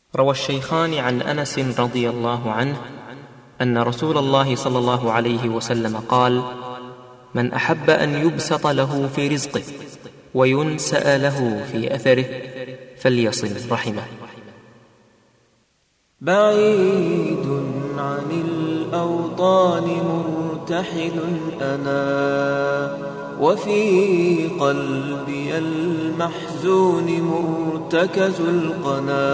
روى الشيخان عن أنس رضي الله عنه أن رسول الله صلى الله عليه وسلم قال: من أحب أن يبسط له في رزقه وينسأ له في أثره فليصل رحمه. بعيد عن الأوطان مرتحل أنا، وفي قلبي المحزون مرتكز القنا.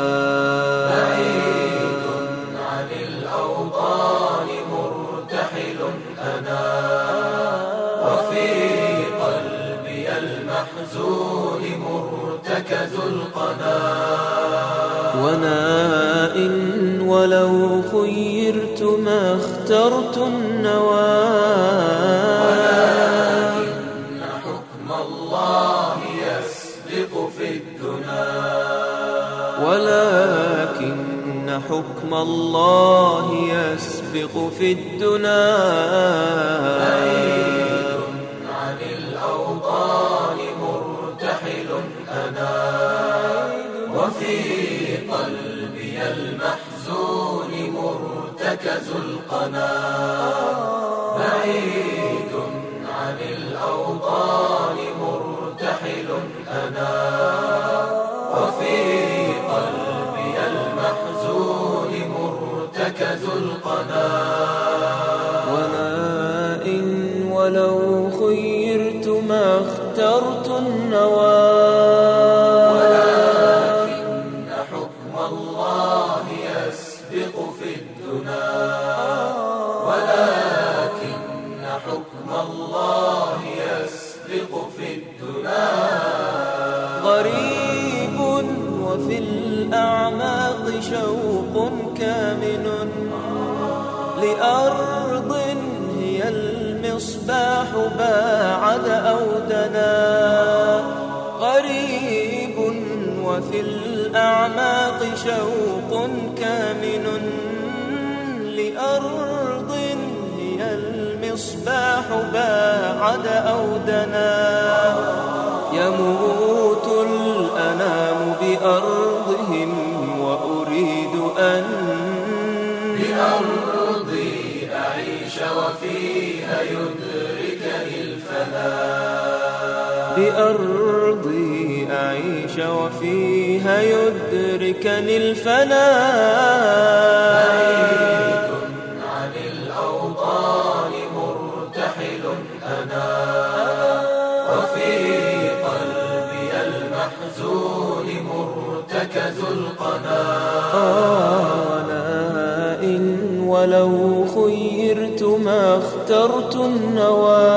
بعيد عن الأوطان مرتحل أنا، وفي قلبي المحزون مرتكز القنا. وناء ولو خيرت ما اخترت النوى، ولكن حكم الله يسبق في الدنا. ولكن حكم الله يسبق في الدنا. بعيد عن الأوطان مرتحل أنا، وفي قلبي المحزون مرتكز القنا. بعيد عن الأوطان مرتحل أنا، وفي قلبي المحزون مرتكز القنا. وناء ولو خيرت ما اخترت النوى، ولكن حكم الله يسبق في الدنا. غريب وفي الأعماق شوق كامن لأرض هي المصباح باعد أو دنا. غريب وفي الأعماق شوق كامن لأرض هي المصباح باعد أو دنا. يموت الأنام بأرضهم وأريد أن بأرضي أعيش وفيها يدركني الفناء. بأرضي أعيش وفيها يدركني الفناء. وفي قلبي المحزون مرتكز القنا. ناء ولو خيرت ما اخترت النوى،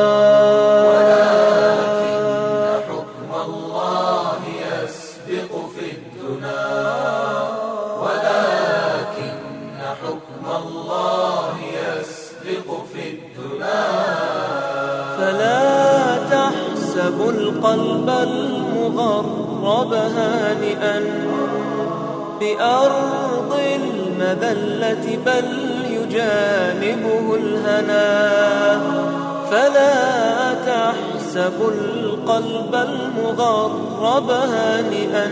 ولكن حكم الله يسبق في الدنا. ولكن حكم الله يسبق في الدنا. فلا تحسب القلب المغرب هانئا بأرض المذلة بل يجانبه الهنا. فلا تحسب القلب المغرب هانئا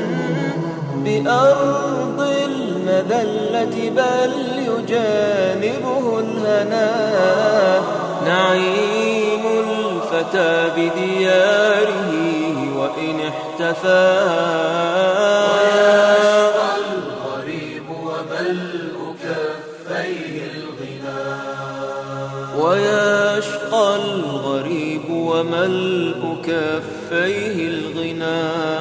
بأرض المذلة بل يجانبه الهنا. نعيم الفتى بدياره وإن احتفى، ويشقى الغريب وملء كفيه الغنى. ويشقى الغريب وملء كفيه الغنى.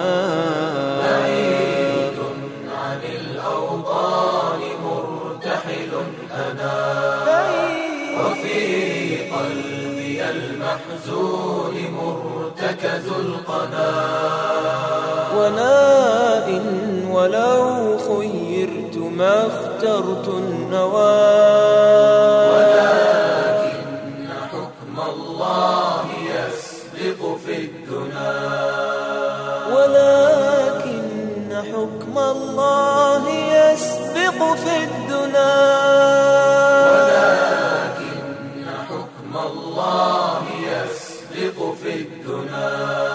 بعيد عن الأوطان مرتحل أنا، وفي قلبي المحزون مرتكز القنا. وناء ولو خيرت ما اخترت النوى، ولكن حكم الله يسبق في الدنا. ولكن حكم الله يسبق في الدنا. ولكن حكم الله يسبق في الدنا.